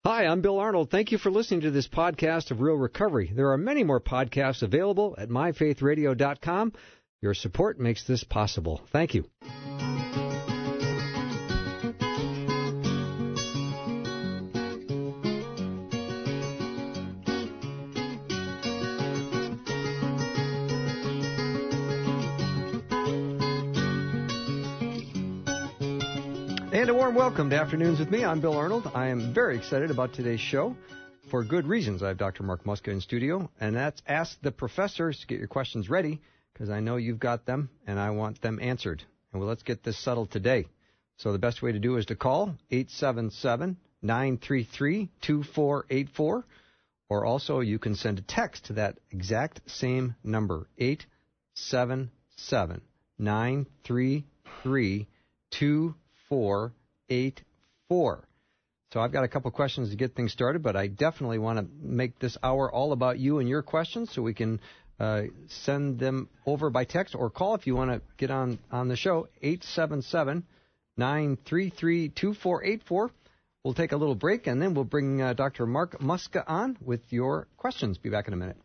Hi, I'm Bill Arnold. Thank you for listening to this podcast of Real Recovery. There are many more podcasts available at myfaithradio.com. Your support makes this possible. Thank you. And a warm welcome to Afternoons with me. I'm Bill Arnold. I am very excited about today's show for good reasons. I have Dr. Mark Muska in studio, and that's Ask the Professors. Get your questions ready, because I know you've got them, and I want them answered. And well, let's get this settled today. So the best way to do is to call 877-933-2484, or also you can send a text to that exact same number, 877-933-2484. So I've got a couple questions to get things started, but I definitely want to make this hour all about you and your questions, so we can send them over by text or call if you want to get on the show, 877-933-2484. We'll take a little break, and then we'll bring Dr. Mark Muska on with your questions. Be back in a minute.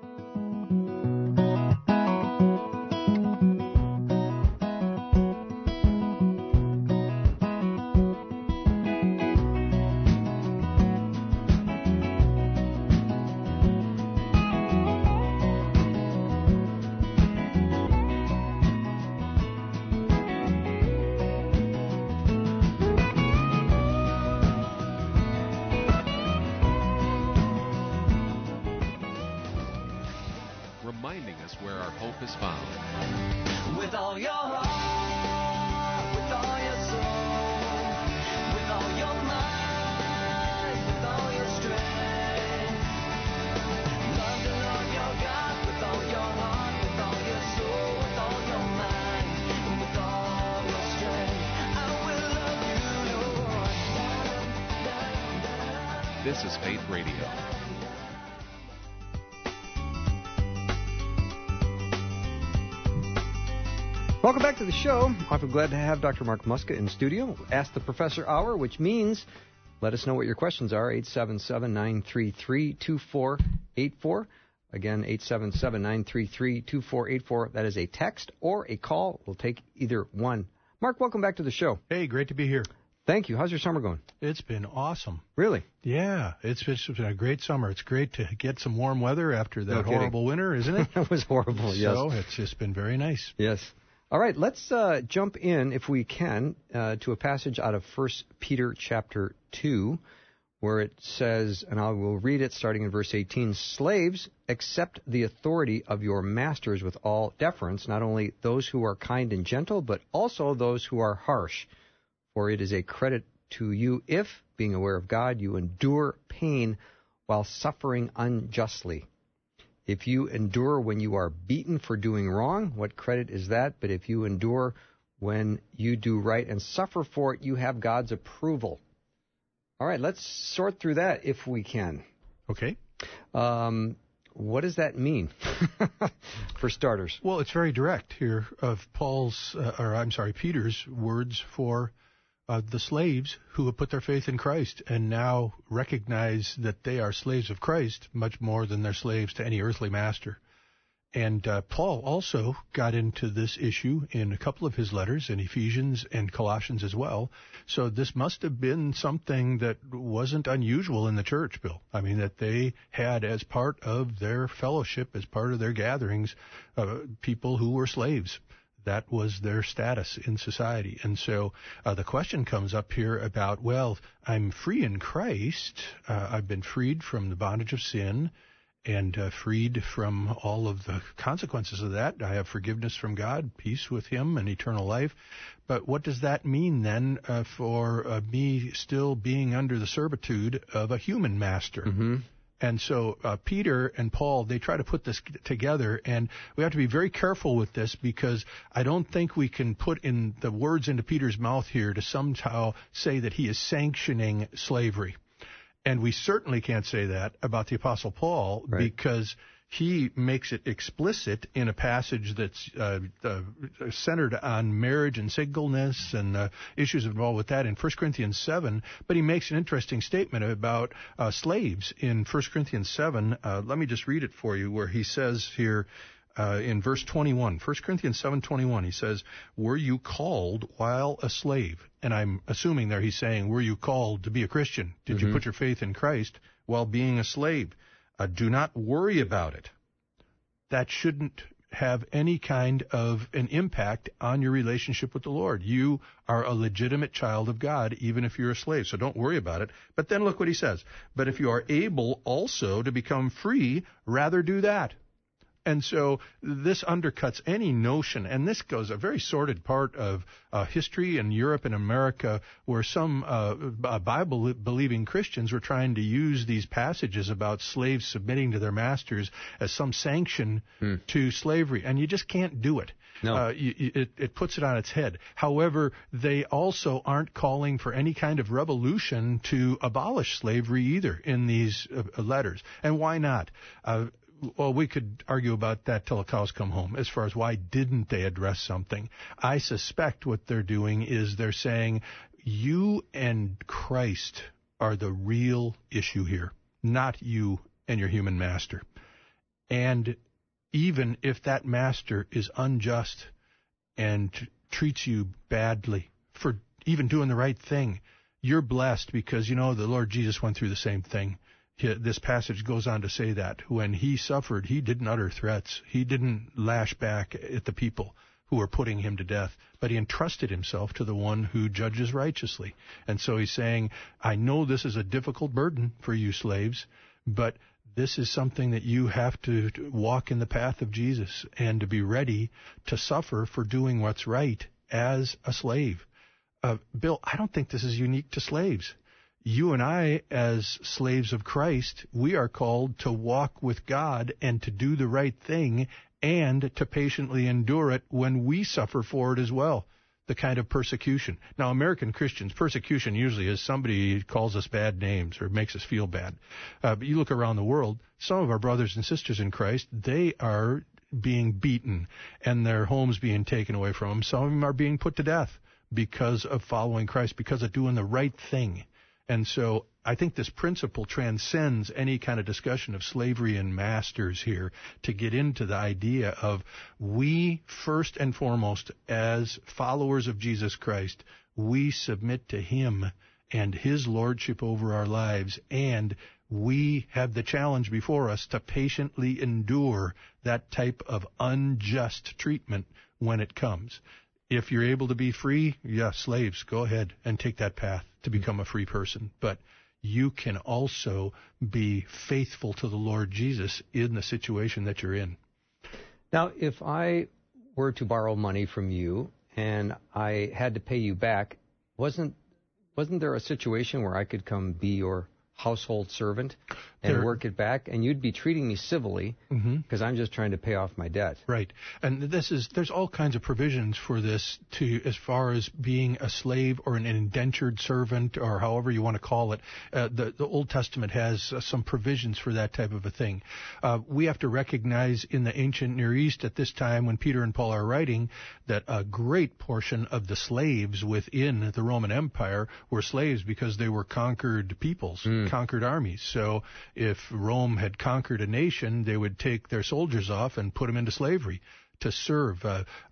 This is Faith Radio. Welcome back to the show. I'm glad to have Dr. Mark Muska in studio. Ask the Professor Hour, which means let us know what your questions are. 877-933-2484. Again, 877-933-2484. That is a text or a call. We'll take either one. Mark, welcome back to the show. Hey, great to be here. Thank you. How's your summer going? It's been awesome. Really? Yeah, it's been a great summer. It's great to get some warm weather after that horrible winter, isn't it? It was horrible, yes. So it's just been very nice. Yes. All right, let's jump in, if we can, to a passage out of 1 Peter chapter 2, where it says, and I will read it starting in verse 18, "Slaves, accept the authority of your masters with all deference, not only those who are kind and gentle, but also those who are harsh. For it is a credit to you if, being aware of God, you endure pain while suffering unjustly. If you endure when you are beaten for doing wrong, what credit is that? But if you endure when you do right and suffer for it, you have God's approval." All right, let's sort through that if we can. Okay. What does that mean, for starters? Well, it's very direct here of Peter's words for the slaves who have put their faith in Christ and now recognize that they are slaves of Christ much more than they're slaves to any earthly master. And Paul also got into this issue in a couple of his letters, in Ephesians and Colossians as well. So this must have been something that wasn't unusual in the church, Bill. I mean, that they had as part of their fellowship, as part of their gatherings, people who were slaves. That was their status in society. And so the question comes up here about, well, I'm free in Christ. I've been freed from the bondage of sin and freed from all of the consequences of that. I have forgiveness from God, peace with Him, and eternal life. But what does that mean then for me still being under the servitude of a human master? Mm-hmm. And so Peter and Paul, they try to put this together, and we have to be very careful with this because I don't think we can put in the words into Peter's mouth here to somehow say that he is sanctioning slavery. And we certainly can't say that about the Apostle Paul, right, because he makes it explicit in a passage that's centered on marriage and singleness and issues involved with that in 1 Corinthians 7. But he makes an interesting statement about slaves in 1 Corinthians 7. Let me just read it for you, where he says here in verse 21, 1 Corinthians 7:21, he says, "Were you called while a slave?" And I'm assuming there he's saying, were you called to be a Christian? Did you put your faith in Christ while being a slave? Do not worry about it. That shouldn't have any kind of an impact on your relationship with the Lord. You are a legitimate child of God, even if you're a slave, so don't worry about it. But then look what he says. But if you are able also to become free, rather do that. And so this undercuts any notion, and this goes a very sordid part of history in Europe and America, where some Bible-believing Christians were trying to use these passages about slaves submitting to their masters as some sanction to slavery, and you just can't do it. No. It puts it on its head. However, they also aren't calling for any kind of revolution to abolish slavery either in these letters. And why not? Well, we could argue about that till the cows come home as far as why didn't they address something. I suspect what they're doing is they're saying you and Christ are the real issue here, not you and your human master. And even if that master is unjust and treats you badly for even doing the right thing, you're blessed because, you know, the Lord Jesus went through the same thing. This passage goes on to say that when he suffered, he didn't utter threats. He didn't lash back at the people who were putting him to death, but he entrusted himself to the one who judges righteously. And so he's saying, I know this is a difficult burden for you slaves, but this is something that you have to walk in the path of Jesus and to be ready to suffer for doing what's right as a slave. Bill, I don't think this is unique to slaves. You and I, as slaves of Christ, we are called to walk with God and to do the right thing and to patiently endure it when we suffer for it as well, the kind of persecution. Now, American Christians, persecution usually is somebody calls us bad names or makes us feel bad. But you look around the world, some of our brothers and sisters in Christ, they are being beaten and their homes being taken away from them. Some of them are being put to death because of following Christ, because of doing the right thing. And so I think this principle transcends any kind of discussion of slavery and masters here to get into the idea of we, first and foremost, as followers of Jesus Christ, we submit to him and his lordship over our lives, and we have the challenge before us to patiently endure that type of unjust treatment when it comes. If you're able to be free, slaves, go ahead and take that path to become a free person. But you can also be faithful to the Lord Jesus in the situation that you're in. Now, if I were to borrow money from you and I had to pay you back, wasn't there a situation where I could come be your household servant and work it back, and you'd be treating me civilly because I'm just trying to pay off my debt? Right. And there's all kinds of provisions for this as far as being a slave or an indentured servant or however you want to call it. The Old Testament has some provisions for that type of a thing. We have to recognize in the ancient Near East at this time when Peter and Paul are writing that a great portion of the slaves within the Roman Empire were slaves because they were conquered peoples, conquered armies. So if Rome had conquered a nation, they would take their soldiers off and put them into slavery to serve.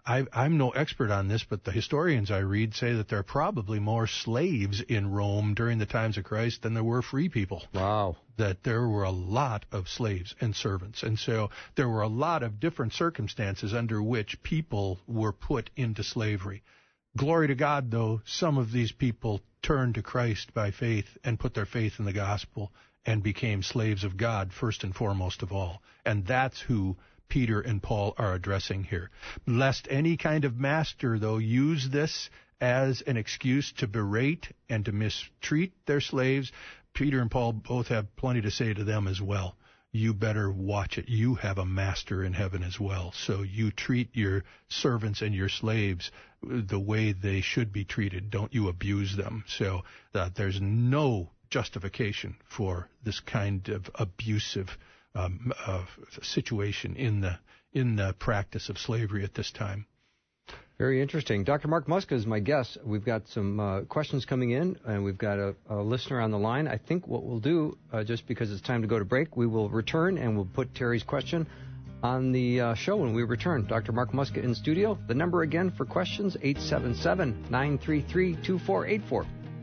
I'm no expert on this, but the historians I read say that there are probably more slaves in Rome during the times of Christ than there were free people. Wow. That there were a lot of slaves and servants. And so there were a lot of different circumstances under which people were put into slavery. Glory to God, though, some of these people turned to Christ by faith and put their faith in the gospel and became slaves of God first and foremost of all. And that's who Peter and Paul are addressing here. Lest any kind of master, though, use this as an excuse to berate and to mistreat their slaves, Peter and Paul both have plenty to say to them as well. You better watch it. You have a master in heaven as well. So you treat your servants and your slaves the way they should be treated. Don't you abuse them. So there's no justification for this kind of abusive situation in the practice of slavery at this time. Very interesting. Dr. Mark Muska is my guest. We've got some questions coming in, and we've got a listener on the line. I think what we'll do, just because it's time to go to break, we will return and we'll put Terry's question on the show when we return. Dr. Mark Muska in studio. The number again for questions, 877-933-2484.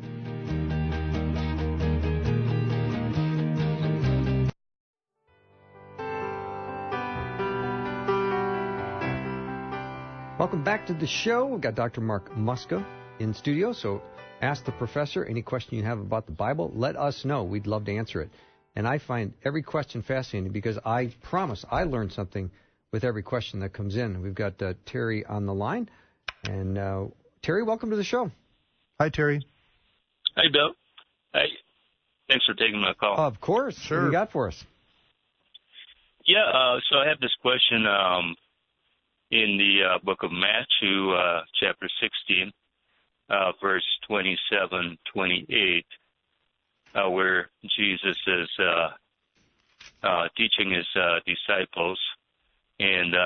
Welcome back to the show. We've got Dr. Mark Muska in studio, so ask the professor any question you have about the Bible. Let us know. We'd love to answer it. And I find every question fascinating because I promise I learn something with every question that comes in. We've got Terry on the line. And Terry, welcome to the show. Hi, Terry. Hi, Bill. Hi. Thanks for taking my call. Of course. Sure. What do you got for us? Yeah, so I have this question in the book of Matthew, chapter 16, verse 27, 28, where Jesus is teaching his disciples. And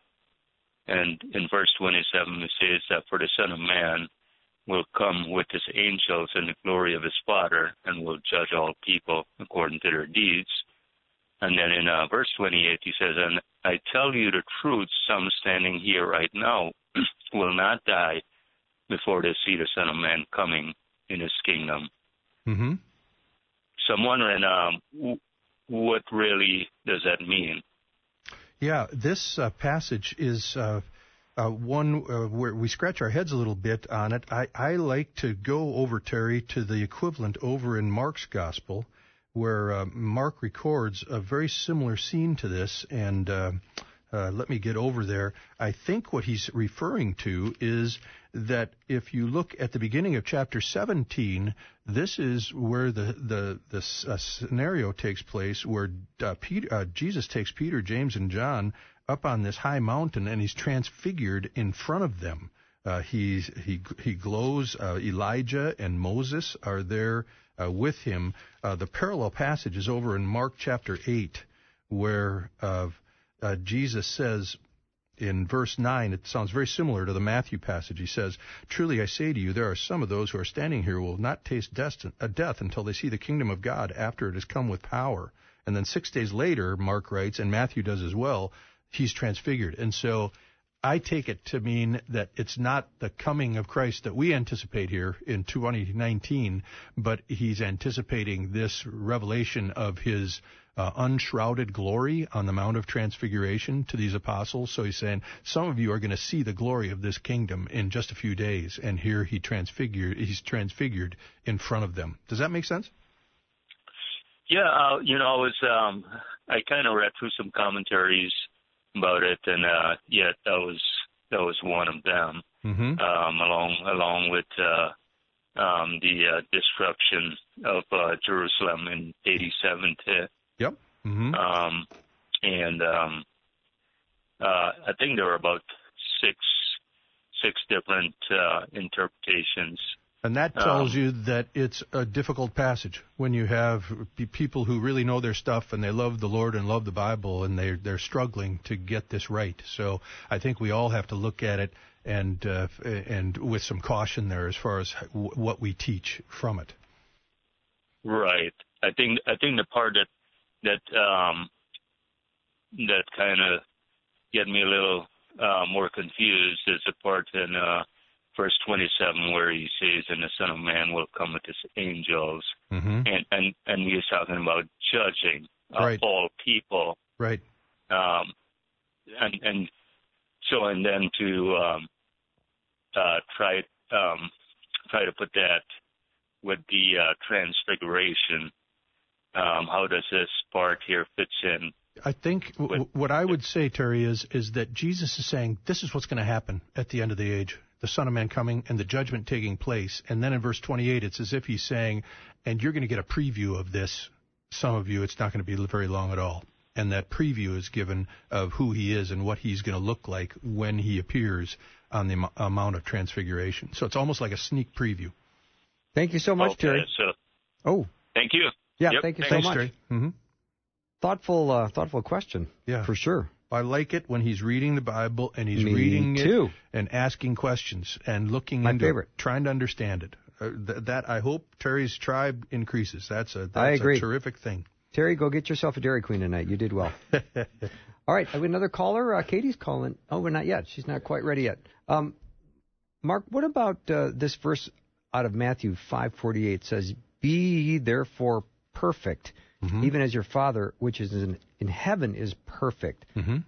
in verse 27, it says that for the Son of Man will come with his angels in the glory of his Father and will judge all people according to their deeds. And then in verse 28, he says, and I tell you the truth, some standing here right now will not die before they see the Son of Man coming in his kingdom. Mm-hmm. So I'm wondering, what really does that mean? Yeah, this passage is one where we scratch our heads a little bit on it. I like to go over, Terry, to the equivalent over in Mark's Gospel, where Mark records a very similar scene to this, and let me get over there. I think what he's referring to is that if you look at the beginning of chapter 17, this is where the scenario takes place, where Jesus takes Peter, James, and John up on this high mountain, and he's transfigured in front of them. He glows. Elijah and Moses are there with him. The parallel passage is over in Mark chapter 8, where Jesus says in verse 9, it sounds very similar to the Matthew passage. He says, truly I say to you, there are some of those who are standing here who will not taste death until they see the kingdom of God after it has come with power. And then 6 days later, Mark writes, and Matthew does as well, he's transfigured. And so I take it to mean that it's not the coming of Christ that we anticipate here in 2019, but he's anticipating this revelation of his unshrouded glory on the Mount of Transfiguration to these apostles. So he's saying, some of you are going to see the glory of this kingdom in just a few days, and here he's transfigured in front of them. Does that make sense? Yeah, I kind of read through some commentaries about it, and that was one of them. Mm-hmm. Along with the destruction of Jerusalem in AD 70. Yep. Mm-hmm. I think there were about six different interpretations. And that tells you that it's a difficult passage when you have people who really know their stuff and they love the Lord and love the Bible, and they're struggling to get this right. So I think we all have to look at it and with some caution there as far as what we teach from it. Right. I think the part that kind of get me a little more confused is the part in verse 27 where he says, and the Son of Man will come with his angels. Mm-hmm. And he is talking about judging right. all people. Right. And then to try to put that with the transfiguration, how does this part here fits in? I think what I would say, Terry, is that Jesus is saying this is what's going to happen at the end of the age. The Son of Man coming and the judgment taking place. And then in verse 28, it's as if he's saying, and you're going to get a preview of this. Some of you, it's not going to be very long at all. And that preview is given of who he is and what he's going to look like when he appears on the Mount of Transfiguration. So it's almost like a sneak preview. Thank you so much, Terry. Thank you. Yeah, yep. Thank you so Thanks, much. Terry. Mm-hmm. Thoughtful question. Yeah. For sure. I like it when he's reading the Bible and he's Me reading too. it and asking questions and looking My into favorite. it, trying to understand it. That I hope Terry's tribe increases. That's a terrific thing. Terry, go get yourself a Dairy Queen tonight. You did well. All right, have we another caller? Katie's calling. Oh, we're not yet. She's not quite ready yet. Mark, what about this verse out of Matthew 5:48 says, "Be ye therefore perfect, even as your Father which is in heaven is perfect."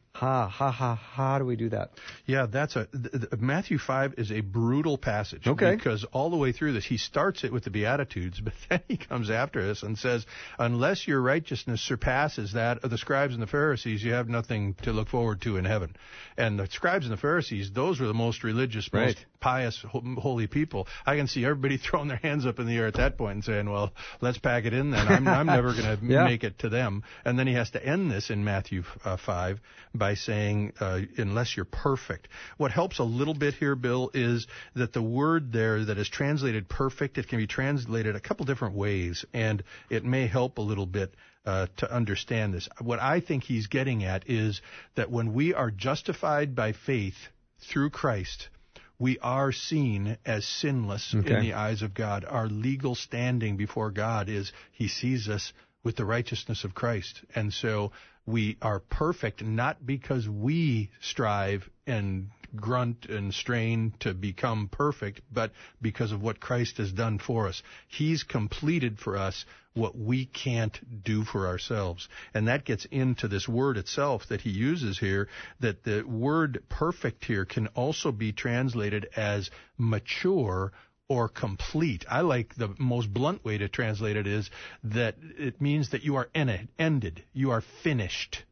How do we do that? Yeah, Matthew 5 is a brutal passage. Okay. Because all the way through this, he starts it with the Beatitudes, but then he comes after this and says, unless your righteousness surpasses that of the scribes and the Pharisees, you have nothing to look forward to in heaven. And the scribes and the Pharisees, those were the most religious, most pious, holy people. I can see everybody throwing their hands up in the air at that point and saying, well, let's pack it in then. I'm never going to make it to them. And then he has to end this in Matthew 5 by saying, unless you're perfect. What helps a little bit here, Bill, is that the word there that is translated perfect, it can be translated a couple different ways, and it may help a little bit to understand this. What I think he's getting at is that when we are justified by faith through Christ, we are seen as sinless in the eyes of God. Our legal standing before God is he sees us with the righteousness of Christ. And so we are perfect not because we strive and grunt and strain to become perfect, but because of what Christ has done for us. He's completed for us what we can't do for ourselves. And that gets into this word itself that he uses here, that the word perfect here can also be translated as mature or complete. I like the most blunt way to translate it is that it means that you are ended, you are finished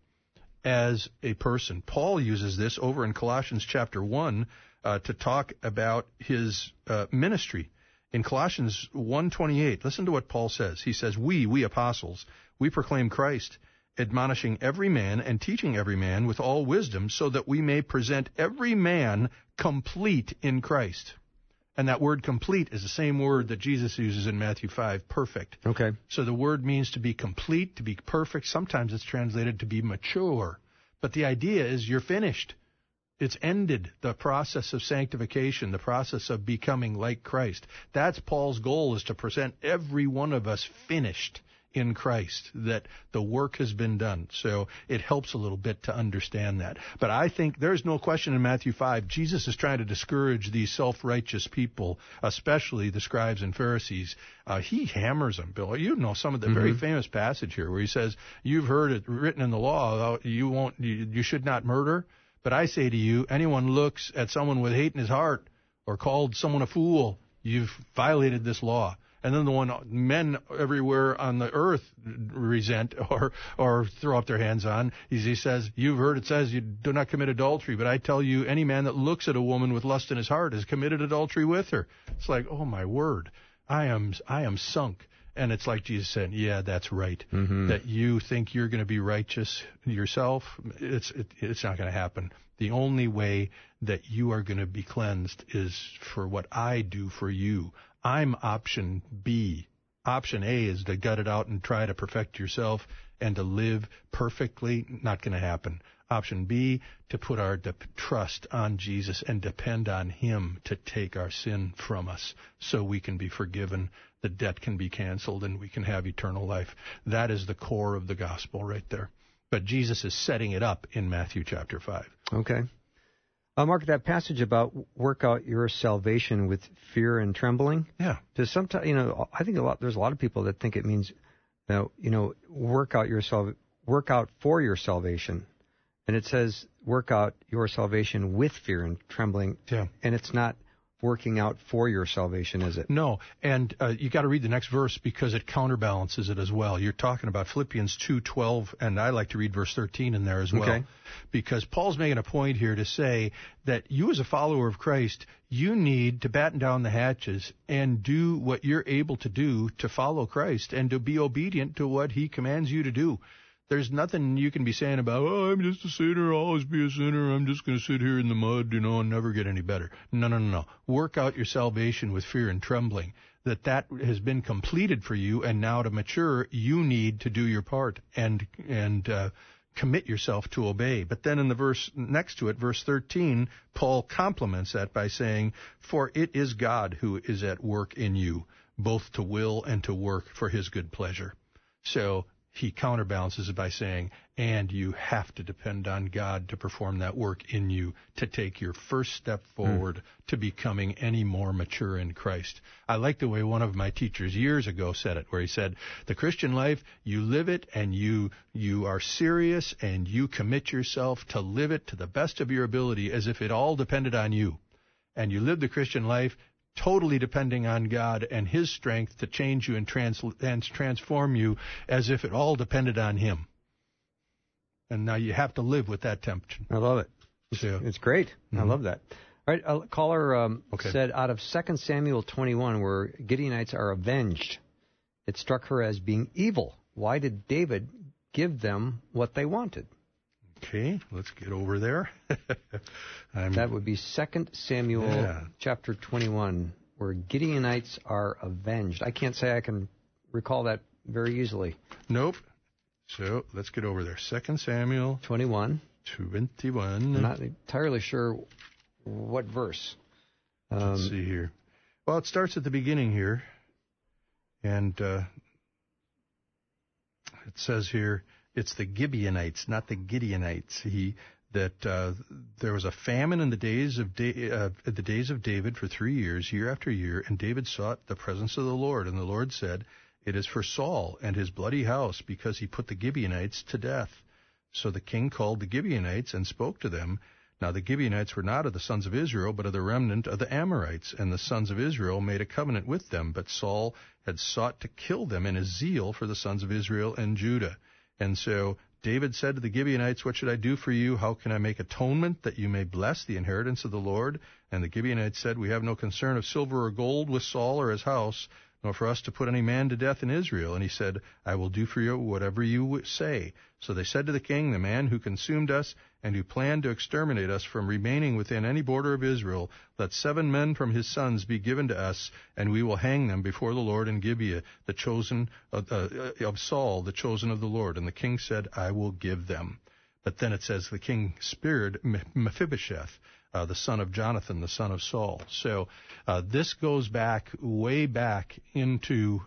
as a person. Paul uses this over in Colossians chapter 1 to talk about his ministry. In Colossians 1:28, listen to what Paul says. He says, we apostles, we proclaim Christ, admonishing every man and teaching every man with all wisdom, so that we may present every man complete in Christ. And that word complete is the same word that Jesus uses in Matthew 5, perfect. Okay. So the word means to be complete, to be perfect. Sometimes it's translated to be mature. But the idea is you're finished. It's ended, the process of sanctification, the process of becoming like Christ. That's Paul's goal, is to present every one of us finished in Christ, that the work has been done. So it helps a little bit to understand that. But I think there's no question in Matthew 5, Jesus is trying to discourage these self-righteous people, especially the scribes and Pharisees. He hammers them, Bill. You know some of the very famous passage here where he says, you've heard it written in the law, you should not murder. But I say to you, anyone looks at someone with hate in his heart or called someone a fool, you've violated this law. And then the one men everywhere on the earth resent or throw up their hands on, he says, you've heard it says you do not commit adultery, but I tell you, any man that looks at a woman with lust in his heart has committed adultery with her. It's like, oh my word, I am sunk. And it's like Jesus said, yeah, that's right. That you think you're going to be righteous yourself, it's not going to happen. The only way that you are going to be cleansed is for what I do for you. I'm option B. Option A is to gut it out and try to perfect yourself and to live perfectly. Not going to happen. Option B, to put our trust on Jesus and depend on him to take our sin from us so we can be forgiven, the debt can be canceled, and we can have eternal life. That is the core of the gospel right there. But Jesus is setting it up in Matthew chapter 5. Okay. Mark, that passage about work out your salvation with fear and trembling. Yeah. Does sometimes, I think there's a lot of people that think it means, work out for your salvation. And it says work out your salvation with fear and trembling. Yeah. And it's not working out for your salvation, is it? No, and you got to read the next verse because it counterbalances it as well. You're talking about Philippians 2:12, and I like to read verse 13 in there as well. Okay. Because Paul's making a point here to say that you as a follower of Christ, you need to batten down the hatches and do what you're able to do to follow Christ and to be obedient to what he commands you to do. There's nothing you can be saying about, I'm just a sinner, I'll always be a sinner, I'm just going to sit here in the mud, and never get any better. No. Work out your salvation with fear and trembling. that has been completed for you, and now to mature, you need to do your part and commit yourself to obey. But then in the verse next to it, verse 13, Paul complements that by saying, "For it is God who is at work in you, both to will and to work for his good pleasure." So he counterbalances it by saying, and you have to depend on God to perform that work in you, to take your first step forward to becoming any more mature in Christ. I like the way one of my teachers years ago said it, where he said, the Christian life, you live it and you are serious and you commit yourself to live it to the best of your ability as if it all depended on you. And you live the Christian life totally depending on God and his strength to change you and transform you as if it all depended on him. And now you have to live with that temptation. I love it. So, it's great. Mm-hmm. I love that. All right, a caller said out of 2 Samuel 21, where Gideonites are avenged, it struck her as being evil. Why did David give them what they wanted? Okay, let's get over there. That would be 2 Samuel chapter 21, where Gideonites are avenged. I can't say I can recall that very easily. Nope. So let's get over there. 2 Samuel 21. I'm not entirely sure what verse. Let's see here. Well, it starts at the beginning here, and it says here, it's the Gibeonites, not the Gideonites. There was a famine in the days of David for 3 years, year after year, and David sought the presence of the Lord. And the Lord said, "It is for Saul and his bloody house, because he put the Gibeonites to death." So the king called the Gibeonites and spoke to them. Now the Gibeonites were not of the sons of Israel, but of the remnant of the Amorites. And the sons of Israel made a covenant with them, but Saul had sought to kill them in his zeal for the sons of Israel and Judah. And so David said to the Gibeonites, "What should I do for you? How can I make atonement that you may bless the inheritance of the Lord?" And the Gibeonites said, "We have no concern of silver or gold with Saul or his house, nor for us to put any man to death in Israel." And he said, "I will do for you whatever you say." So they said to the king, "The man who consumed us and who planned to exterminate us from remaining within any border of Israel, let 7 men from his sons be given to us, and we will hang them before the Lord in Gibeah, the chosen of Saul, the chosen of the Lord." And the king said, "I will give them." But then it says the king spared Mephibosheth, the son of Jonathan, the son of Saul. So this goes back, way back into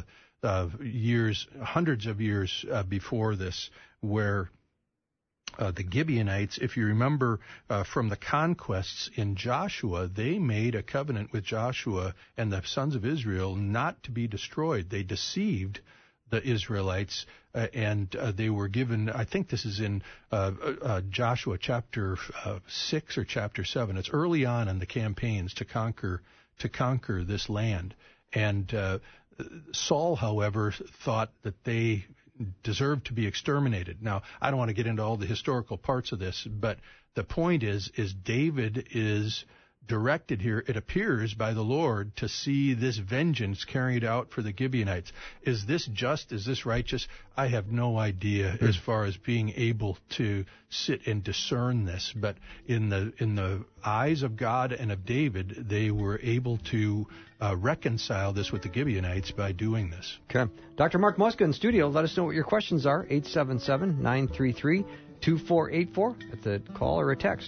years, hundreds of years before this, where the Gibeonites, if you remember from the conquests in Joshua, they made a covenant with Joshua and the sons of Israel not to be destroyed. They deceived the Israelites, and they were given, I think this is in Joshua chapter 6 or chapter 7. It's early on in the campaigns to conquer this land. And Saul, however, thought that they deserved to be exterminated. Now, I don't want to get into all the historical parts of this, but the point is David is directed here, it appears, by the Lord to see this vengeance carried out for the Gibeonites. Is this just? Is this righteous? I have no idea as far as being able to sit and discern this. But in the eyes of God and of David, they were able to reconcile this with the Gibeonites by doing this. Okay. Dr. Mark Muska in studio. Let us know what your questions are. 877-933-2484. That's a call or a text.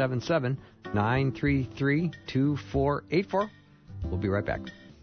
877-933-2484. We'll be right back.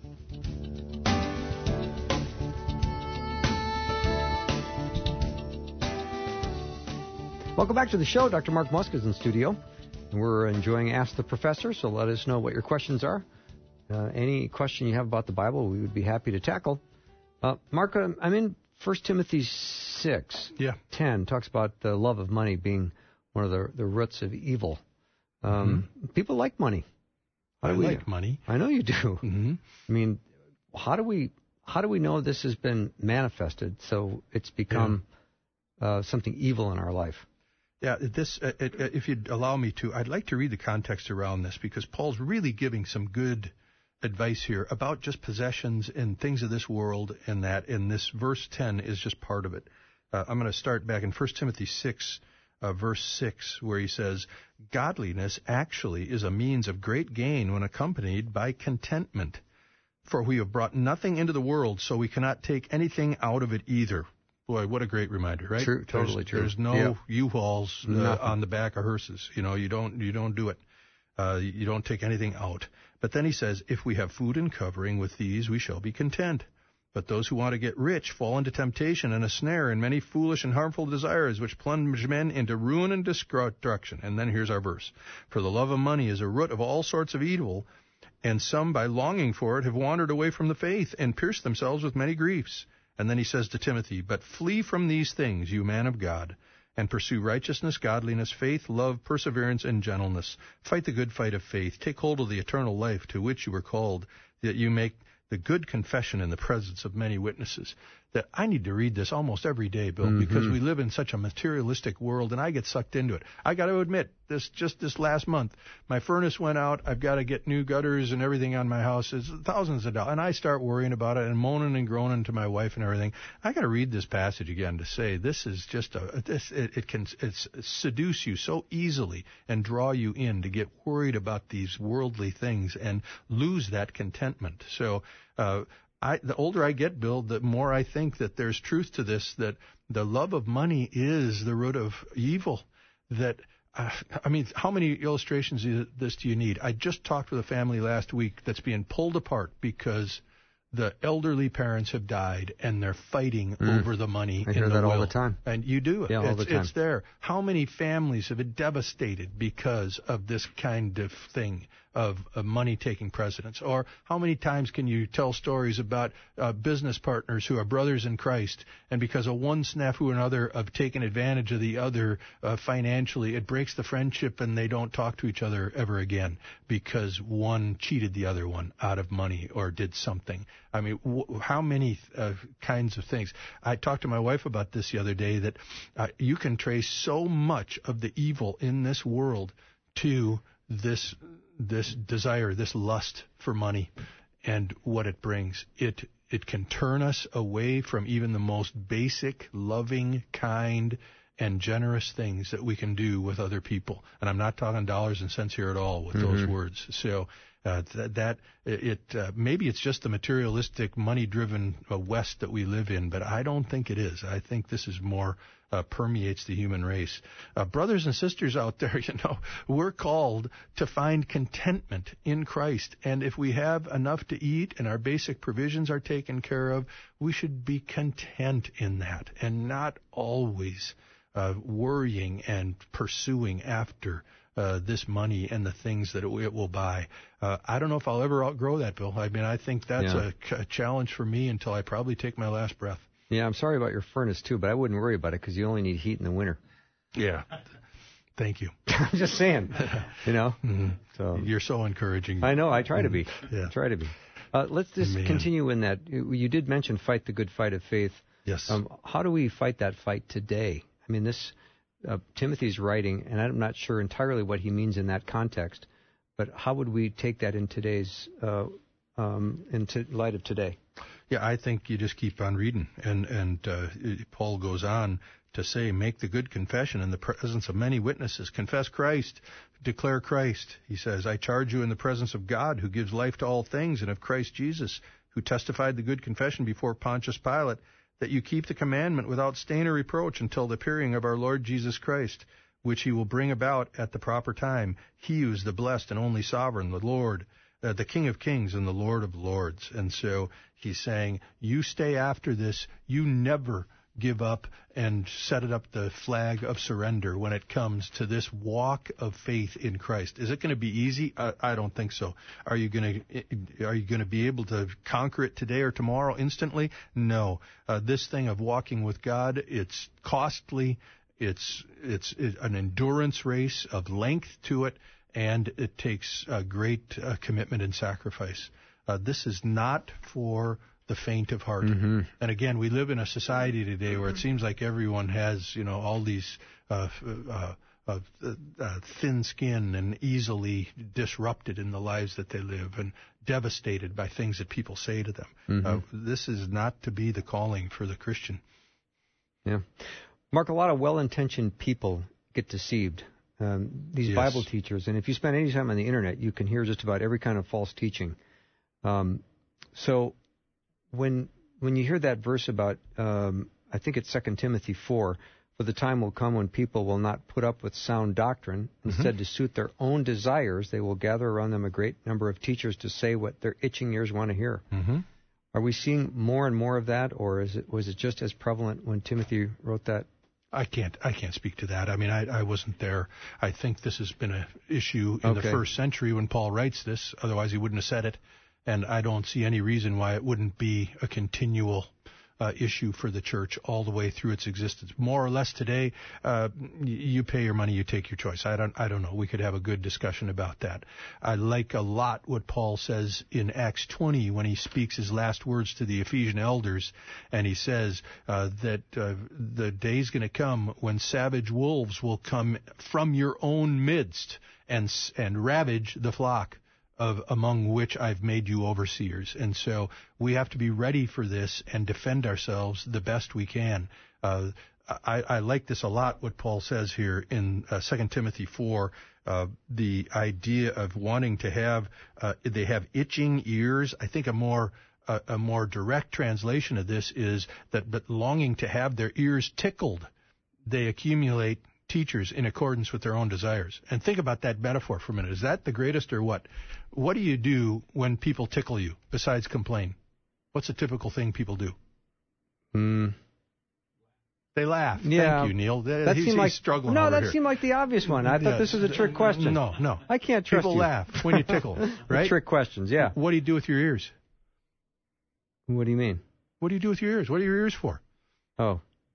Welcome back to the show. Dr. Mark Muska is in studio. We're enjoying Ask the Professor, so let us know what your questions are. Any question you have about the Bible, we would be happy to tackle. Mark, I'm in 1 Timothy 6:10. Talks about the love of money being one of the roots of evil. People like money. I like money. I know you do. Mm-hmm. I mean, how do we know this has been manifested so it's become something evil in our life? Yeah, if you'd allow me to, I'd like to read the context around this, because Paul's really giving some good advice here about just possessions and things of this world, and this verse 10 is just part of it. I'm going to start back in 1 Timothy 6, verse 6, where he says, "Godliness actually is a means of great gain when accompanied by contentment. For we have brought nothing into the world, so we cannot take anything out of it either. Boy, what a great reminder, right? True, totally true. There's no U-Hauls on the back of hearses. You don't do it. You don't take anything out. But then he says, if we have food and covering, with these we shall be content. But those who want to get rich fall into temptation and a snare and many foolish and harmful desires, which plunge men into ruin and destruction. And then here's our verse. For the love of money is a root of all sorts of evil, and some by longing for it have wandered away from the faith and pierced themselves with many griefs. And then he says to Timothy, but flee from these things, you man of God, and pursue righteousness, godliness, faith, love, perseverance, and gentleness. Fight the good fight of faith. Take hold of the eternal life to which you were called, that you make the good confession in the presence of many witnesses. That I need to read this almost every day, Bill, because we live in such a materialistic world, and I get sucked into it. I got to admit, this last month, my furnace went out. I've got to get new gutters and everything on my house. It's thousands of dollars, and I start worrying about it and moaning and groaning to my wife and everything. I got to read this passage again to say this is just it can seduce you so easily and draw you in to get worried about these worldly things and lose that contentment. So. The older I get, Bill, the more I think that there's truth to this, that the love of money is the root of evil. That, how many illustrations of this do you need? I just talked with a family last week that's being pulled apart because the elderly parents have died and they're fighting over the money. I hear that all the time. And you do. Yeah, all the time. It's there. How many families have been devastated because of this kind of thing, of money taking precedence? Or how many times can you tell stories about business partners who are brothers in Christ, and because of one snafu or another of taking advantage of the other financially, it breaks the friendship and they don't talk to each other ever again because one cheated the other one out of money or did something. I mean, how many kinds of things? I talked to my wife about this the other day, that you can trace so much of the evil in this world to this desire, this lust for money, and what it brings. It can turn us away from even the most basic, loving, kind, and generous things that we can do with other people. And I'm not talking dollars and cents here at all with those words. So maybe it's just the materialistic, money-driven West that we live in, but I don't think it is. I think this is more permeates the human race. Brothers and sisters out there, we're called to find contentment in Christ. And if we have enough to eat and our basic provisions are taken care of, we should be content in that and not always worrying and pursuing after this money and the things that it will buy. I don't know if I'll ever outgrow that, Bill. I mean, I think that's a challenge for me until I probably take my last breath. Yeah, I'm sorry about your furnace, too, but I wouldn't worry about it because you only need heat in the winter. Yeah. Thank you. I'm just saying, So you're so encouraging. I know. I try to be. Yeah. Try to be. Let's just continue in that. You did mention fight the good fight of faith. Yes. How do we fight that fight today? I mean, this Timothy's writing, and I'm not sure entirely what he means in that context, but how would we take that in today's into light of today? Yeah, I think you just keep on reading, and Paul goes on to say, make the good confession in the presence of many witnesses. Confess Christ, declare Christ. He says, I charge you in the presence of God, who gives life to all things, and of Christ Jesus, who testified the good confession before Pontius Pilate, that you keep the commandment without stain or reproach until the appearing of our Lord Jesus Christ, which he will bring about at the proper time. He who is the blessed and only sovereign, the Lord, the King of Kings and the Lord of Lords. And so he's saying, you stay after this. You never give up and set it up the flag of surrender when it comes to this walk of faith in Christ. Is it going to be easy? I don't think so. Are you going to be able to conquer it today or tomorrow instantly? No. This thing of walking with God, it's costly. It's an endurance race of length to it, and it takes a great commitment and sacrifice. This is not for the faint of heart. And again, we live in a society today where it seems like everyone has, all these thin skin and easily disrupted in the lives that they live and devastated by things that people say to them. This is not to be the calling for the Christian. Yeah. Mark, a lot of well-intentioned people get deceived. These Bible teachers, and if you spend any time on the internet, you can hear just about every kind of false teaching. So when you hear that verse about, I think it's 2 Timothy 4, for the time will come when people will not put up with sound doctrine. Instead, to suit their own desires, they will gather around them a great number of teachers to say what their itching ears want to hear. Are we seeing more and more of that, or was it just as prevalent when Timothy wrote that? I can't speak to that. I mean, I wasn't there. I think this has been an issue in the first century when Paul writes this. Otherwise, he wouldn't have said it. And I don't see any reason why it wouldn't be a continual issue for the church all the way through its existence. More or less today, you pay your money, you take your choice. I don't know. We could have a good discussion about that. I like a lot what Paul says in Acts 20 when he speaks his last words to the Ephesian elders, and he says that the day's going to come when savage wolves will come from your own midst and ravage the flock among which I've made you overseers. And so we have to be ready for this and defend ourselves the best we can. I like this a lot, what Paul says here in 2 Timothy 4, the idea of wanting to have, they have itching ears. I think a more direct translation of this is but longing to have their ears tickled, they accumulate teachers in accordance with their own desires. And think about that metaphor for a minute. Is that the greatest or what? What do you do when people tickle you besides complain? What's a typical thing people do? They laugh. Yeah. Thank you, Neil. He's struggling No, over that here. seemed like the obvious one. I thought this was a trick question. No. I can't trust people you. laugh when you tickle, right? Trick questions, yeah. What do you do with your ears? What do you mean? What do you do with your ears? What are your ears for? Oh.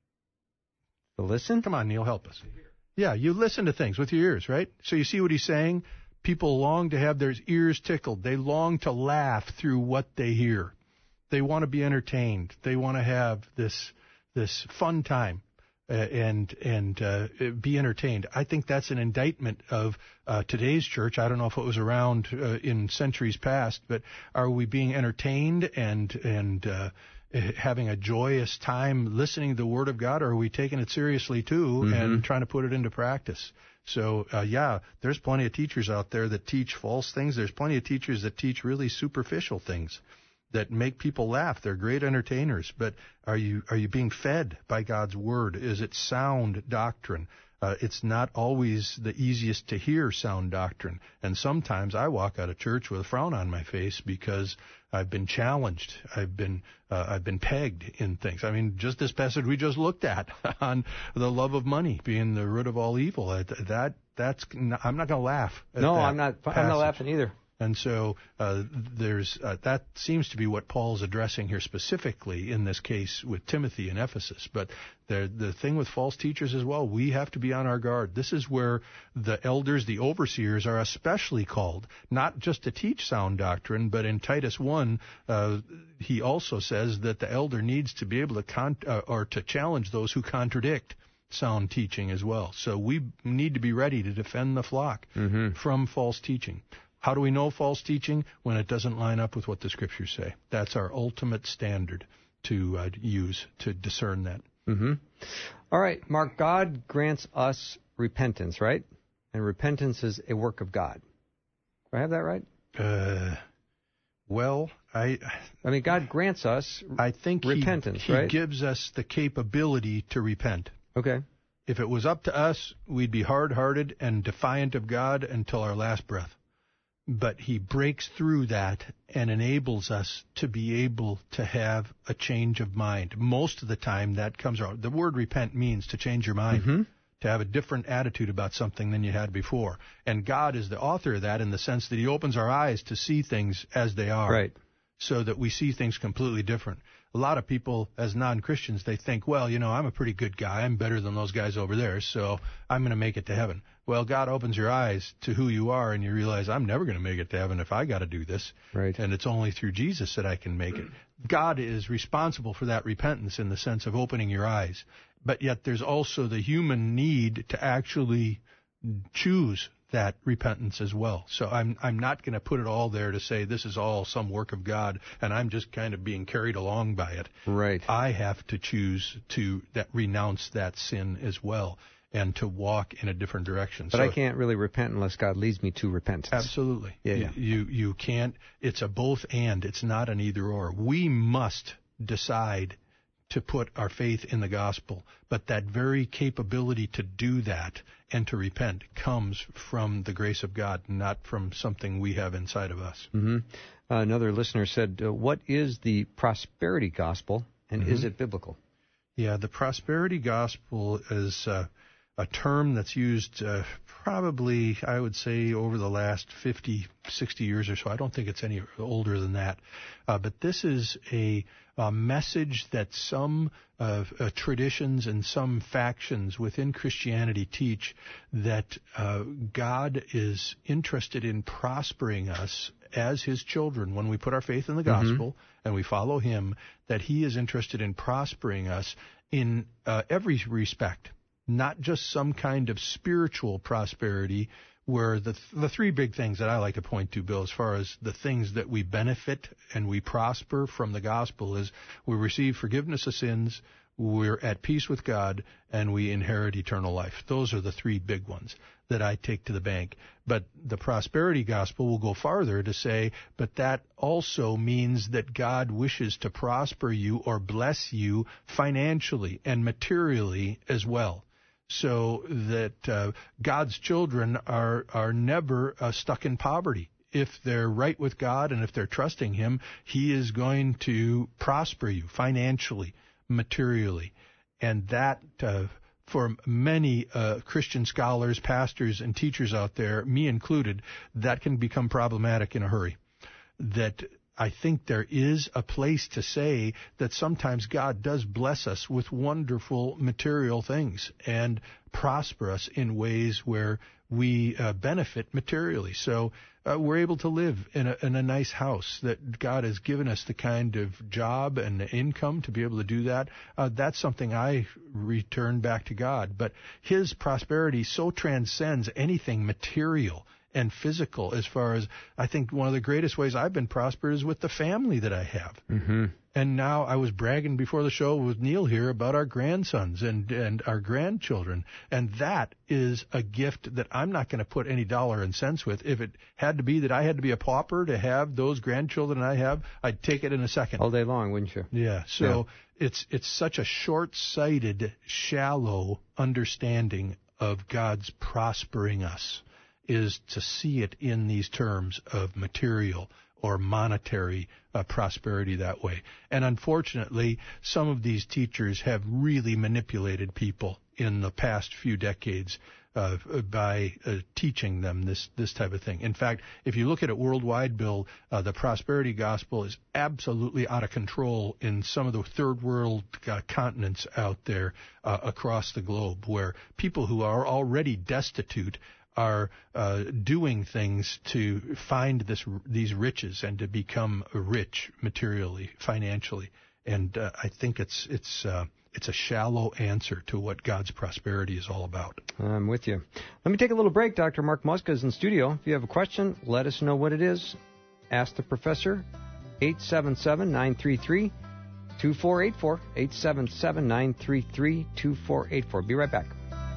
To listen? Come on, Neil, help us. Yeah, you listen to things with your ears, right? So you see what he's saying? People long to have their ears tickled. They long to laugh through what they hear. They want to be entertained. They want to have this fun time and be entertained. I think that's an indictment of today's church. I don't know if it was around in centuries past, but are we being entertained and having a joyous time listening to the Word of God, or are we taking it seriously too and trying to put it into practice? So, there's plenty of teachers out there that teach false things. There's plenty of teachers that teach really superficial things that make people laugh. They're great entertainers, but are you being fed by God's Word? Is it sound doctrine? It's not always the easiest to hear sound doctrine. And sometimes I walk out of church with a frown on my face because I've been challenged. I've been pegged in things. I mean, just this passage we just looked at on the love of money being the root of all evil. I'm not going to laugh at No, that I'm not laughing either. And so there's that seems to be what Paul's addressing here specifically in this case with Timothy in Ephesus. But the thing with false teachers as well, we have to be on our guard. This is where the elders, the overseers, are especially called, not just to teach sound doctrine, but in Titus 1, he also says that the elder needs to be able to challenge those who contradict sound teaching as well. So we need to be ready to defend the flock from false teaching. How do we know false teaching? When it doesn't line up with what the Scriptures say. That's our ultimate standard to use to discern that. All right, Mark, God grants us repentance, right? And repentance is a work of God. Do I have that right? Well, I mean, God grants us repentance, He right? gives us the capability to repent. Okay. If it was up to us, we'd be hard-hearted and defiant of God until our last breath. But He breaks through that and enables us to be able to have a change of mind. Most of the time that comes around. The word repent means to change your mind, to have a different attitude about something than you had before. And God is the author of that in the sense that He opens our eyes to see things as they are. Right. So that we see things completely different. A lot of people, as non-Christians, they think, well, I'm a pretty good guy. I'm better than those guys over there, so I'm going to make it to heaven. Well, God opens your eyes to who you are, and you realize, I'm never going to make it to heaven if I got to do this. Right. And it's only through Jesus that I can make it. God is responsible for that repentance in the sense of opening your eyes. But yet there's also the human need to actually choose that repentance as well. So I'm not going to put it all there to say this is all some work of God and I'm just kind of being carried along by it. Right. I have to choose to renounce that sin as well. and to walk in a different direction. But I can't really repent unless God leads me to repentance. Absolutely. Yeah. You can't. It's a both and. It's not an either or. We must decide to put our faith in the gospel, but that very capability to do that and to repent comes from the grace of God, not from something we have inside of us. Mm-hmm. Another listener said, what is the prosperity gospel, and is it biblical? Yeah, the prosperity gospel is a term that's used probably, I would say, over the last 50, 60 years or so. I don't think it's any older than that. But this is a message that some traditions and some factions within Christianity teach, that God is interested in prospering us as His children when we put our faith in the gospel and we follow Him, that He is interested in prospering us in every respect, not just some kind of spiritual prosperity, where the three big things that I like to point to, Bill, as far as the things that we benefit and we prosper from the gospel, is we receive forgiveness of sins, we're at peace with God, and we inherit eternal life. Those are the three big ones that I take to the bank. But the prosperity gospel will go farther to say, but that also means that God wishes to prosper you or bless you financially and materially as well, so that God's children are never stuck in poverty. If they're right with God and if they're trusting Him, He is going to prosper you financially, materially. And that, for many Christian scholars, pastors, and teachers out there, me included, that can become problematic in a hurry. That I think there is a place to say that sometimes God does bless us with wonderful material things and prosper us in ways where we benefit materially. So we're able to live in a nice house, that God has given us the kind of job and income to be able to do that. That's something I return back to God. But His prosperity so transcends anything material and physical, as far as, I think one of the greatest ways I've been prospered is with the family that I have. Mm-hmm. And now I was bragging before the show with Neil here about our grandsons and our grandchildren. And that is a gift that I'm not going to put any dollar and cents with. If it had to be that I had to be a pauper to have those grandchildren I have, I'd take it in a second. All day long, wouldn't you? Yeah. So it's such a short-sighted, shallow understanding of God's prospering us, is to see it in these terms of material or monetary prosperity that way. And unfortunately, some of these teachers have really manipulated people in the past few decades by teaching them this type of thing. In fact, if you look at it worldwide, Bill, the prosperity gospel is absolutely out of control in some of the third world continents out there across the globe, where people who are already destitute are doing things to find these riches and to become rich materially, financially. And I think it's a shallow answer to what God's prosperity is all about. I'm with you. Let me take a little break. Dr. Mark Muska is in studio. If you have a question, let us know what it is. Ask the Professor, 877-933-2484, 877-933-2484. Be right back.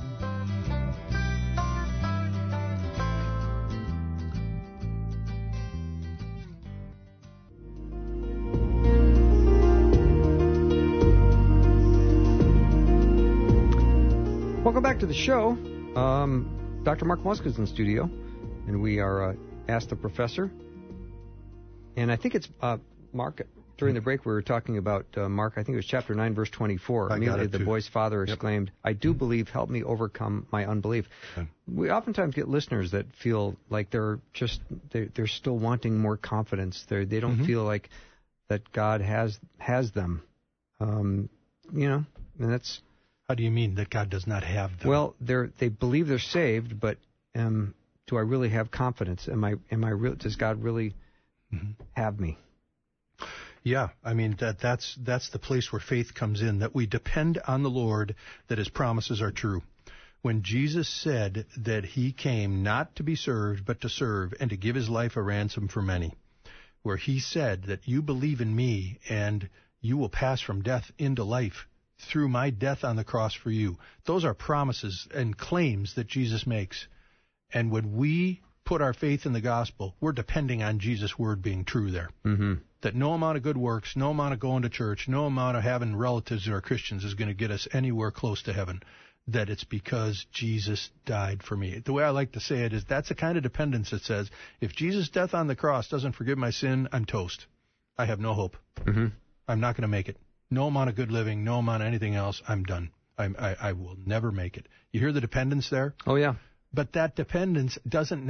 Welcome back to the show. Dr. Mark Muska is in studio, and we are Ask the Professor. And I think it's, Mark, during the break we were talking about, Mark, I think it was chapter 9, verse 24. Immediately the boy's father exclaimed, I do believe, help me overcome my unbelief. Okay. We oftentimes get listeners that feel like they're still wanting more confidence. They don't feel like that God has them. And that's... How do you mean that God does not have them? Well, they believe they're saved, but do I really have confidence? Does God really have me? Yeah, I mean that's the place where faith comes in, that we depend on the Lord, that His promises are true. When Jesus said that He came not to be served, but to serve, and to give His life a ransom for many, where He said that you believe in me and you will pass from death into life through my death on the cross for you. Those are promises and claims that Jesus makes. And when we put our faith in the gospel, we're depending on Jesus' word being true there. Mm-hmm. That no amount of good works, no amount of going to church, no amount of having relatives who are Christians is going to get us anywhere close to heaven. That it's because Jesus died for me. The way I like to say it is that's a kind of dependence that says, if Jesus' death on the cross doesn't forgive my sin, I'm toast. I have no hope. Mm-hmm. I'm not going to make it. No amount of good living, no amount of anything else, I'm done. I will never make it. You hear the dependence there? Oh, yeah. But that dependence isn't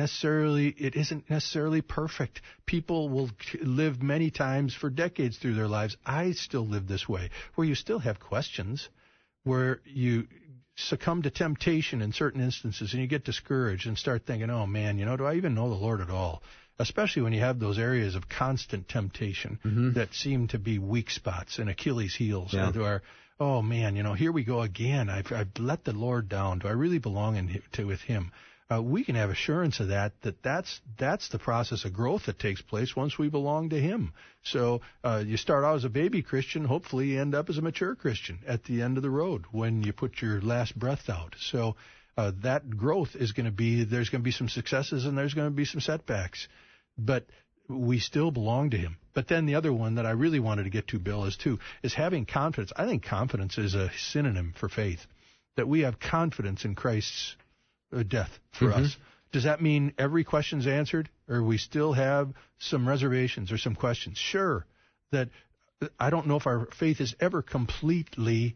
necessarily perfect. People will live many times for decades through their lives. I still live this way, where you still have questions, where you succumb to temptation in certain instances and you get discouraged and start thinking, oh man, do I even know the Lord at all? Especially when you have those areas of constant temptation that seem to be weak spots and Achilles heels. Yeah. Where, oh man, here we go again. I've let the Lord down. Do I really belong with Him? We can have assurance of that's the process of growth that takes place once we belong to Him. So you start out as a baby Christian, hopefully you end up as a mature Christian at the end of the road when you put your last breath out. So that growth is going to be, there's going to be some successes and there's going to be some setbacks. But we still belong to Him. But then the other one that I really wanted to get to, Bill, is having confidence. I think confidence is a synonym for faith, that we have confidence in Christ's death for us. Does that mean every question's answered, or we still have some reservations or some questions? Sure, that I don't know if our faith is ever completely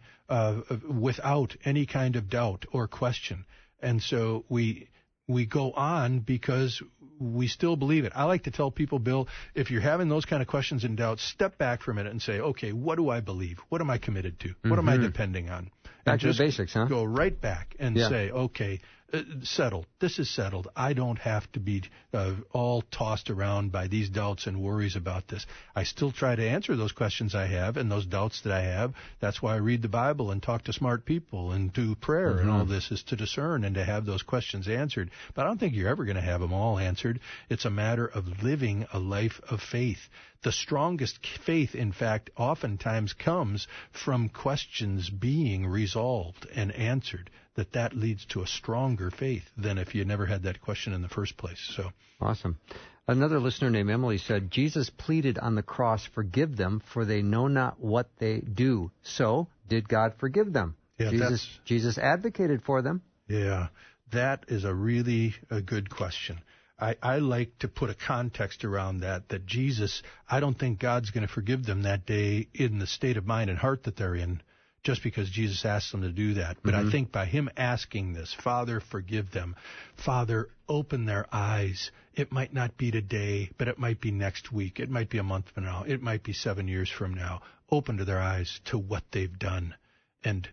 without any kind of doubt or question. And so we go on because we still believe it. I like to tell people, Bill, if you're having those kind of questions and doubts, step back for a minute and say, okay, what do I believe? What am I committed to? What am I depending on? Back to the basics, huh? Go right back and say, okay, settled. This is settled. I don't have to be all tossed around by these doubts and worries about this. I still try to answer those questions I have and those doubts that I have. That's why I read the Bible and talk to smart people and do prayer and all this is to discern and to have those questions answered. But I don't think you're ever going to have them all answered. It's a matter of living a life of faith. The strongest faith, in fact, oftentimes comes from questions being resolved and answered. That leads to a stronger faith than if you never had that question in the first place. So awesome. Another listener named Emily said, Jesus pleaded on the cross, forgive them, for they know not what they do. So, did God forgive them? Yeah, Jesus advocated for them. Yeah, that is a really good question. I like to put a context around that Jesus, I don't think God's going to forgive them that day in the state of mind and heart that they're in, just because Jesus asked them to do that. But I think by Him asking this, Father, forgive them. Father, open their eyes. It might not be today, but it might be next week. It might be a month from now. It might be 7 years from now. Open to their eyes to what they've done and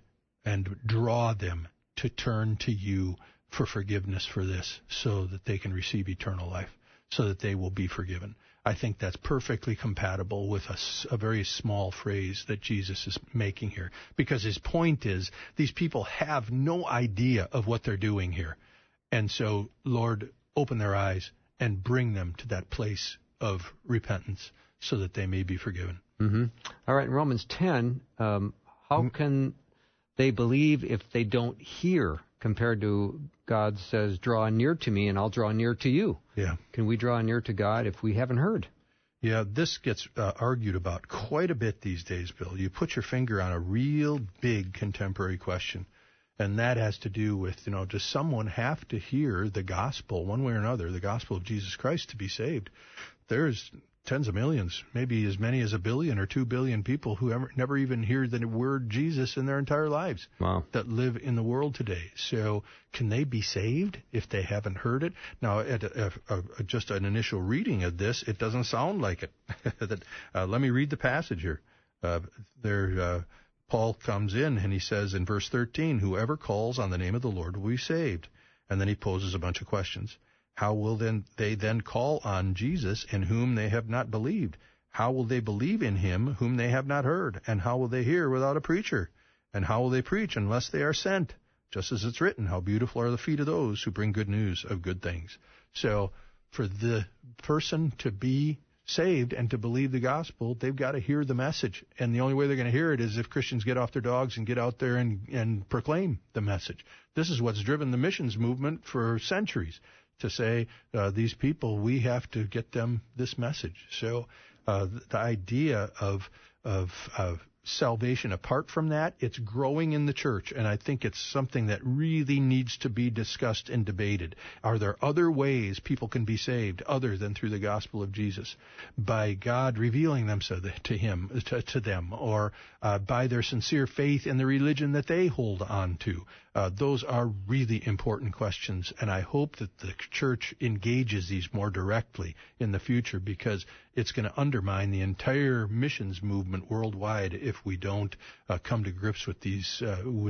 draw them to turn to You for forgiveness for this so that they can receive eternal life, so that they will be forgiven. I think that's perfectly compatible with a very small phrase that Jesus is making here, because His point is these people have no idea of what they're doing here. And so, Lord, open their eyes and bring them to that place of repentance so that they may be forgiven. All right, in Romans 10, how can they believe if they don't hear, compared to God says, draw near to me and I'll draw near to you? Yeah. Can we draw near to God if we haven't heard? Yeah, this gets argued about quite a bit these days, Bill. You put your finger on a real big contemporary question, and that has to do with, does someone have to hear the gospel one way or another, the gospel of Jesus Christ, to be saved? There's tens of millions, maybe as many as 1 billion or 2 billion people who never even hear the word Jesus in their entire lives. Wow. That live in the world today. So can they be saved if they haven't heard it? Now, at just an initial reading of this, it doesn't sound like it. Let me read the passage here. Paul comes in and he says in verse 13, whoever calls on the name of the Lord will be saved. And then he poses a bunch of questions. How will they then call on Jesus in whom they have not believed? How will they believe in Him whom they have not heard? And how will they hear without a preacher? And how will they preach unless they are sent? Just as it's written, how beautiful are the feet of those who bring good news of good things. So for the person to be saved and to believe the gospel, they've got to hear the message. And the only way they're going to hear it is if Christians get off their dogs and get out there and proclaim the message. This is what's driven the missions movement for centuries, to say these people, we have to get them this message. So the idea of salvation apart from that, it's growing in the church, and I think it's something that really needs to be discussed and debated. Are there other ways people can be saved other than through the gospel of Jesus? By God revealing them to them, or by their sincere faith in the religion that they hold on to? Those are really important questions, and I hope that the church engages these more directly in the future, because it's going to undermine the entire missions movement worldwide if we don't come to grips with these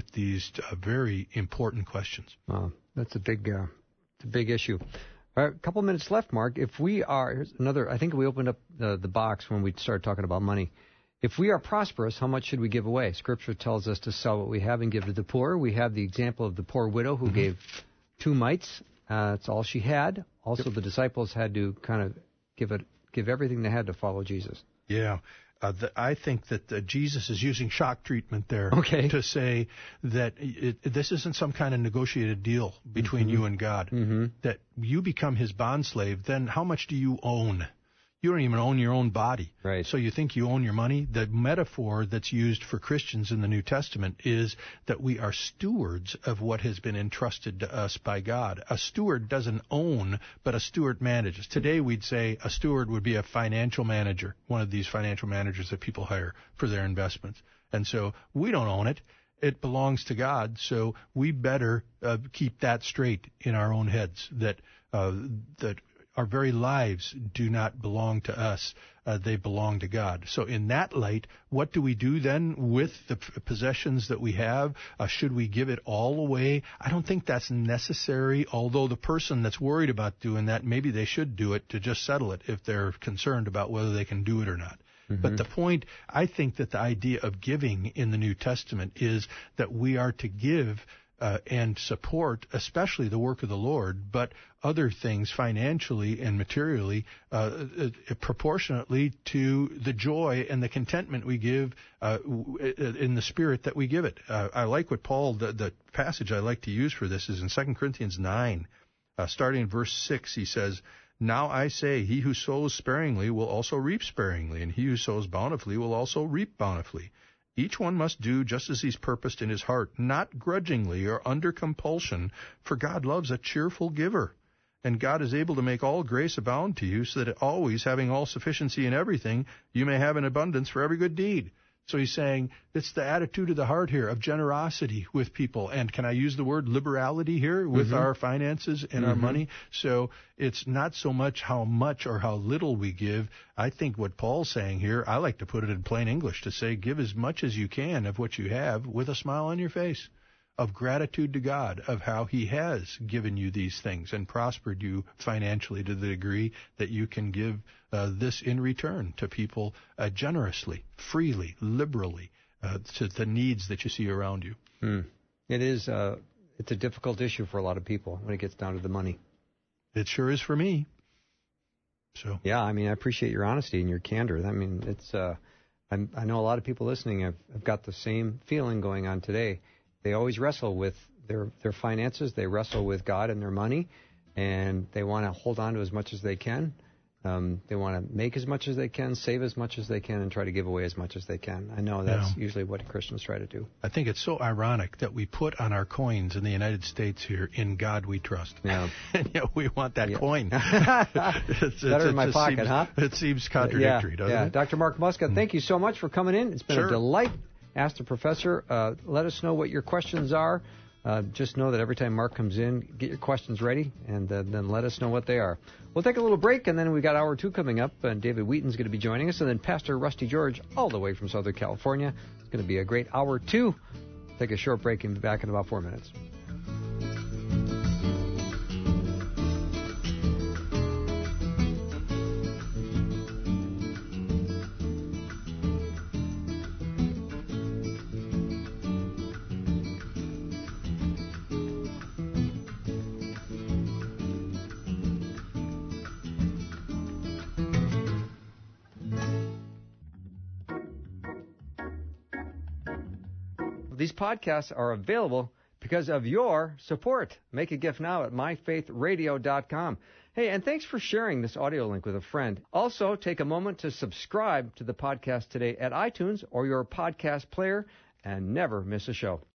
very important questions. Wow, that's a big issue. All right, a couple minutes left, Mark. If we are, here's another, I think we opened up the box when we started talking about money. If we are prosperous, how much should we give away? Scripture tells us to sell what we have and give to the poor. We have the example of the poor widow who gave 2 mites. That's all she had. Also, the disciples had to kind of give everything they had to follow Jesus. Yeah. I think that Jesus is using shock treatment there to say that this isn't some kind of negotiated deal between you and God, that you become his bondslave. Then how much do you own? You don't even own your own body. Right. So you think you own your money? The metaphor that's used for Christians in the New Testament is that we are stewards of what has been entrusted to us by God. A steward doesn't own, but a steward manages. Today we'd say a steward would be a financial manager, one of these financial managers that people hire for their investments. And so we don't own it. It belongs to God, so we better keep that straight in our own heads, that our very lives do not belong to us. They belong to God. So in that light, what do we do then with the possessions that we have? Should we give it all away? I don't think that's necessary, although the person that's worried about doing that, maybe they should do it to just settle it if they're concerned about whether they can do it or not. But the point, I think that the idea of giving in the New Testament is that we are to give and support, especially the work of the Lord, but other things financially and materially, proportionately to the joy and the contentment we give in the spirit that we give it. I like what Paul, the passage I like to use for this is in 2 Corinthians 9, starting in verse 6, he says, "Now I say, he who sows sparingly will also reap sparingly, and he who sows bountifully will also reap bountifully. Each one must do just as he's purposed in his heart, not grudgingly or under compulsion, for God loves a cheerful giver. And God is able to make all grace abound to you, so that always, having all sufficiency in everything, you may have an abundance for every good deed." So he's saying it's the attitude of the heart here of generosity with people. And can I use the word liberality here with our finances and our money? So it's not so much how much or how little we give. I think what Paul's saying here, I like to put it in plain English to say give as much as you can of what you have with a smile on your face, of gratitude to God, of how he has given you these things and prospered you financially to the degree that you can give this in return to people generously, freely, liberally, to the needs that you see around you. It is. It's a difficult issue for a lot of people when it gets down to the money. It sure is for me. So yeah, I mean, I appreciate your honesty and your candor. I mean, it's. I know a lot of people listening have got the same feeling going on today. They always wrestle with their finances. They wrestle with God and their money, and they want to hold on to as much as they can. They want to make as much as they can, save as much as they can, and try to give away as much as they can. I know that's usually what Christians try to do. I think it's so ironic that we put on our coins in the United States here, "In God We Trust." Yeah. And yet we want that coin. It's better in my pocket, huh? It seems contradictory, doesn't it? Dr. Mark Muska, thank you so much for coming in. It's been a delight. Ask the professor. Let us know what your questions are. Just know that every time Mark comes in, get your questions ready, and then let us know what they are. We'll take a little break, and then we've got Hour 2 coming up, and David Wheaton's going to be joining us, and then Pastor Rusty George, all the way from Southern California. It's going to be a great Hour 2. Take a short break and be back in about 4 minutes. these podcasts are available because of your support. Make a gift now at myfaithradio.com. Hey, and thanks for sharing this audio link with a friend. Also, take a moment to subscribe to the podcast today at iTunes or your podcast player and never miss a show.